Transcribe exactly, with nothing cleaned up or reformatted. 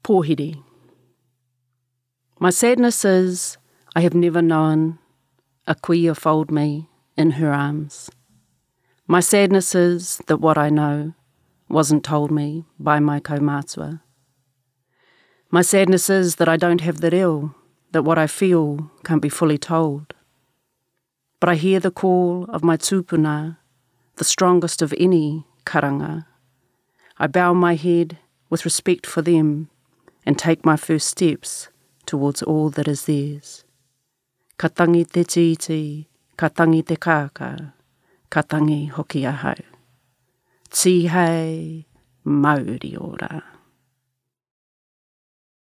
Pōhiri. My sadness is I have never known a kuia fold me in her arms. My sadness is that what I know wasn't told me by my kaumātua. My sadness is that I don't have the reo, that what I feel can't be fully told. But I hear the call of my tūpuna, the strongest of any karanga. I bow my head with respect for them and take my first steps towards all that is theirs. Ka tangi te titi, ka tangi te kāka, ka tangi hoki ahau. Tihei Māori ora.